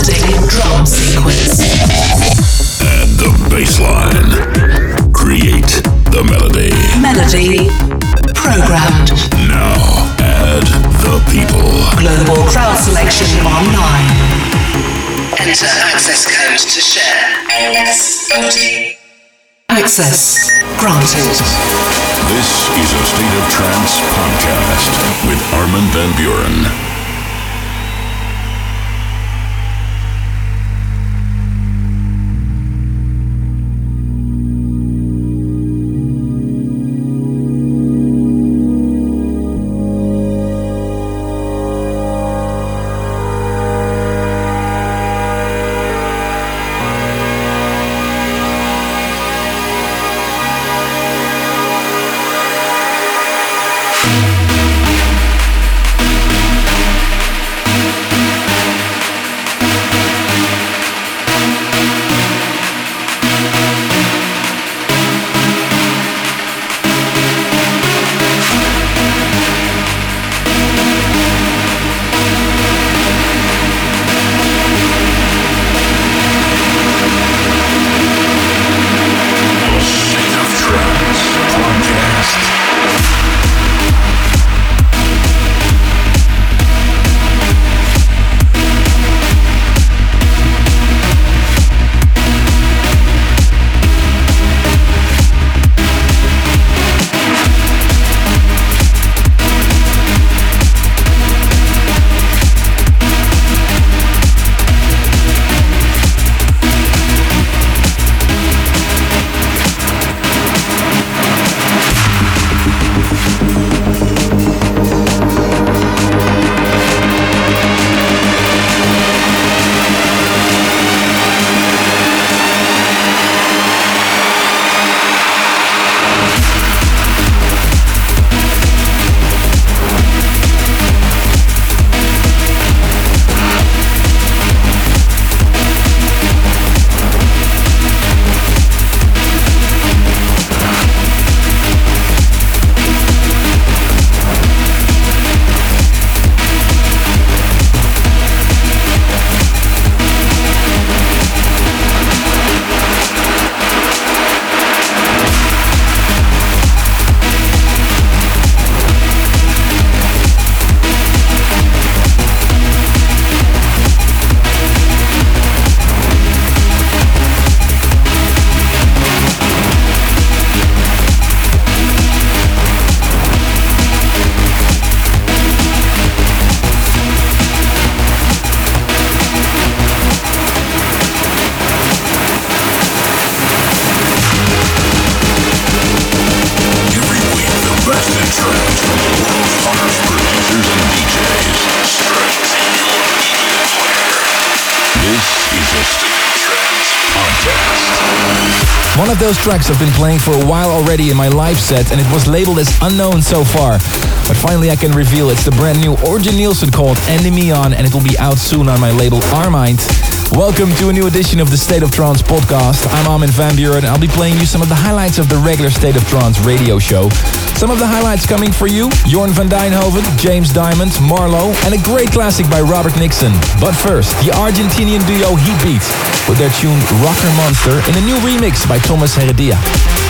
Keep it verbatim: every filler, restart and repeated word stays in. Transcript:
Recording drum sequence. Add the bassline. Create the melody. Melody programmed. Now add the people. Global crowd selection online. Enter access code to share. A S O T. Access granted. This is a State of Trance podcast with Armin van Buuren. One of those tracks I've been playing for a while already in my live set, and it was labeled as unknown so far. But finally I can reveal it's the brand new Orjan Nilsen called Endymion, and it will be out soon on my label Armind. Welcome to a new edition of the State of Trance podcast. I'm Armin van Buuren, and I'll be playing you some of the highlights of the regular State of Trance radio show. Some of the highlights coming for you: Jorn van Deynhoven, James Diamond, Marlowe, and a great classic by Robert Nixon. But first, the Argentinian duo Heatbeat with their tune Rocker Monster in a new remix by Thomas Heredia.